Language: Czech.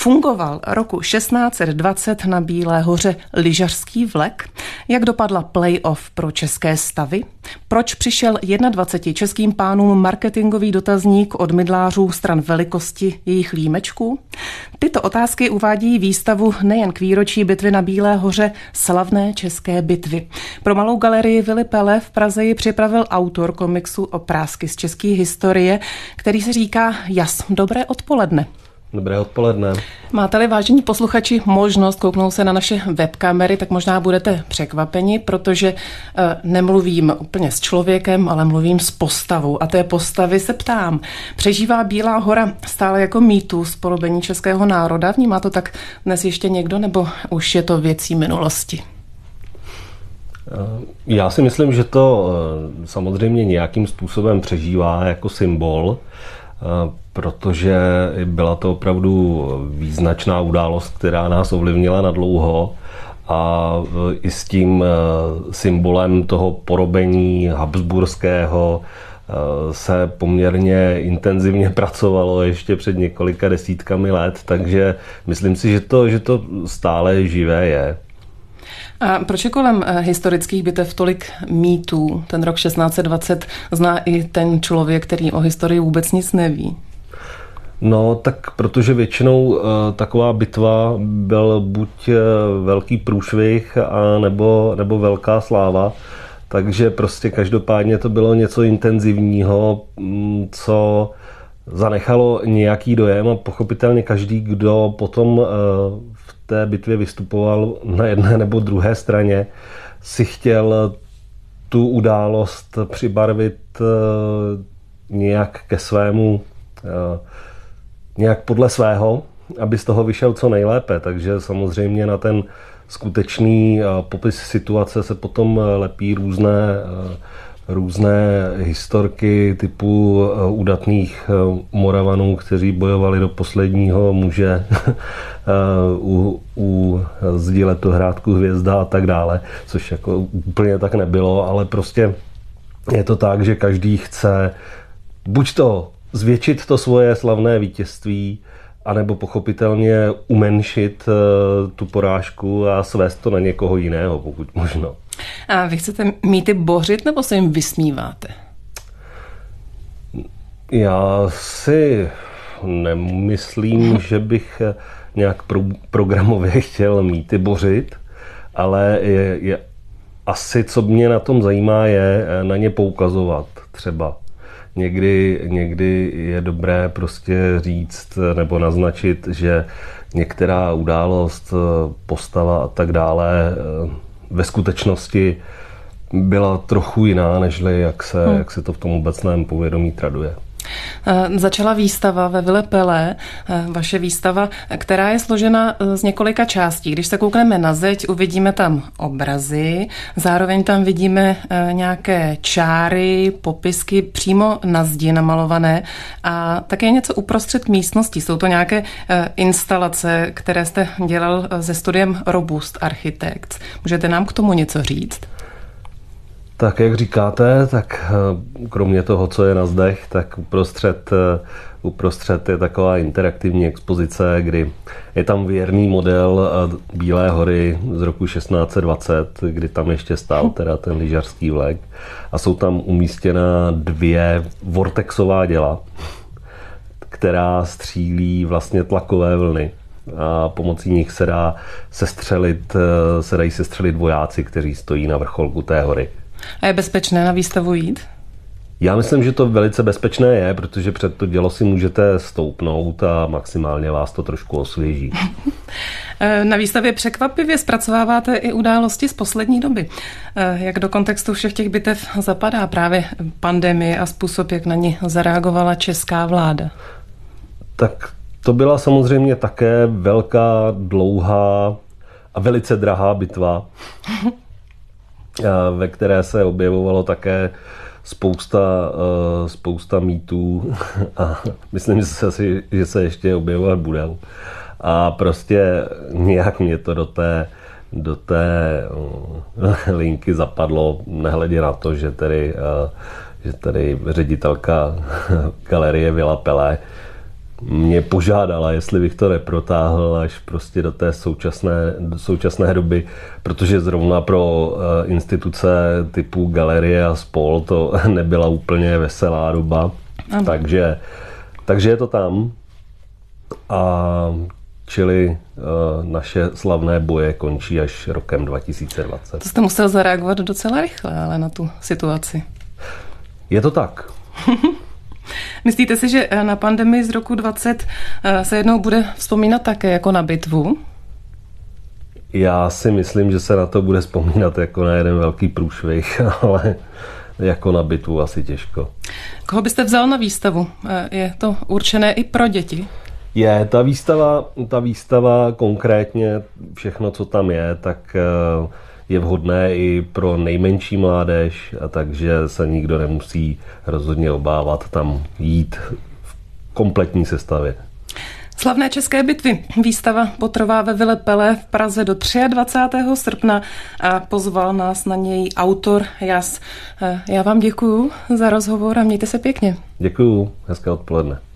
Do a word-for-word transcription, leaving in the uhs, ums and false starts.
Fungoval roku šestnáct set dvacet na Bílé hoře lyžařský vlek? Jak dopadla play-off pro české stavy? Proč přišel dvaceti jedna českým pánům marketingový dotazník od mydlářů stran velikosti jejich límečků? Tyto otázky uvádí výstavu nejen k výročí bitvy na Bílé hoře Slavné české bitvy. Pro Malou galerii Vily Pele v Praze ji připravil autor komiksu Oprázky z české historie, který se říká Jas. Dobré odpoledne. Dobré odpoledne. Máte-li, vážení posluchači, možnost kouknout se na naše webkamery, tak možná budete překvapeni, protože e, nemluvím úplně s člověkem, ale mluvím s postavou. A té postavy se ptám. Přežívá Bílá hora stále jako mýtus porobení českého národa? Vnímá to tak dnes ještě někdo, nebo už je to věcí minulosti? Já si myslím, že to samozřejmě nějakým způsobem přežívá jako symbol, protože byla to opravdu význačná událost, která nás ovlivnila na dlouho, a i s tím symbolem toho porobení habsburského se poměrně intenzivně pracovalo ještě před několika desítkami let, takže myslím si, že to, že to stále živé je. A proč je kolem historických bitev tolik mýtů? Ten rok šestnáct set dvacet zná i ten člověk, který o historii vůbec nic neví. No, tak protože většinou uh, taková bitva byl buď uh, velký průšvih, a nebo, nebo velká sláva. Takže prostě každopádně to bylo něco intenzivního, co zanechalo nějaký dojem, a pochopitelně každý, kdo potom uh, v té bitvě vystupoval na jedné nebo druhé straně, si chtěl tu událost přibarvit uh, nějak ke svému, uh, nějak podle svého, aby z toho vyšel co nejlépe. Takže samozřejmě na ten skutečný popis situace se potom lepí různé, různé historky typu udatných Moravanů, kteří bojovali do posledního muže u, u zdi Letohrádku Hvězda a tak dále, což jako úplně tak nebylo, ale prostě je to tak, že každý chce buď to zvětšit to svoje slavné vítězství, anebo pochopitelně umenšit uh, tu porážku a svést to na někoho jiného, pokud možno. A vy chcete mýty bořit, nebo se jim vysmíváte? Já si nemyslím, že bych nějak pro, programově chtěl mýty bořit, ale je, je asi, co mě na tom zajímá, je na ně poukazovat třeba. Někdy, někdy je dobré prostě říct nebo naznačit, že některá událost, postava a tak dále ve skutečnosti byla trochu jiná, nežli jak se, hmm. jak se to v tom obecném povědomí traduje. Začala výstava ve Vile Pele, vaše výstava, která je složena z několika částí. Když se koukneme na zeď, uvidíme tam obrazy, zároveň tam vidíme nějaké čáry, popisky přímo na zdi namalované a také něco uprostřed místnosti. Jsou to nějaké instalace, které jste dělal se studiem Robust Architects. Můžete nám k tomu něco říct? Tak jak říkáte, tak kromě toho, co je na zdech, tak uprostřed, uprostřed je taková interaktivní expozice, kdy je tam věrný model Bílé hory z roku šestnáct set dvacet, kdy tam ještě stál teda ten lyžařský vlek, a jsou tam umístěna dvě vortexová děla, která střílí vlastně tlakové vlny. A pomocí nich se dá sestřelit, se dají sestřelit vojáci, kteří stojí na vrcholku té hory. A je bezpečné na výstavu jít? Já myslím, že to velice bezpečné je, protože před to dělo si můžete stoupnout a maximálně vás to trošku osvěží. Na výstavě překvapivě zpracováváte i události z poslední doby. Jak do kontextu všech těch bitev zapadá právě pandemie a způsob, jak na ní zareagovala česká vláda? Tak to byla samozřejmě také velká, dlouhá a velice drahá bitva, ve které se objevovalo také spousta, spousta mýtů a myslím si, že se ještě objevovat budou. A prostě nějak mě to do té, do té linky zapadlo, nehledě na to, že tedy, že tedy ředitelka galerie Vila Pele mě požádala, jestli bych to neprotáhl až prostě do té současné, do současné doby, protože zrovna pro instituce typu galerie a spol to nebyla úplně veselá doba. Takže, takže je to tam. A čili naše slavné boje končí až rokem dva tisíce dvacet. To jste musel zareagovat docela rychle, ale na tu situaci. Je to tak. Myslíte si, že na pandemii z roku dvacet se jednou bude vzpomínat také jako na bitvu? Já si myslím, že se na to bude vzpomínat jako na jeden velký průšvih, ale jako na bitvu asi těžko. Koho byste vzal na výstavu? Je to určené i pro děti? Je, ta výstava, ta výstava konkrétně, všechno, co tam je, tak je vhodné i pro nejmenší mládež, a takže se nikdo nemusí rozhodně obávat tam jít v kompletní sestavě. Slavné české bitvy. Výstava potrvá ve Vile Pele v Praze do dvacátého třetího srpna a pozval nás na něj autor Jas. Já vám děkuju za rozhovor a mějte se pěkně. Děkuju, hezké odpoledne.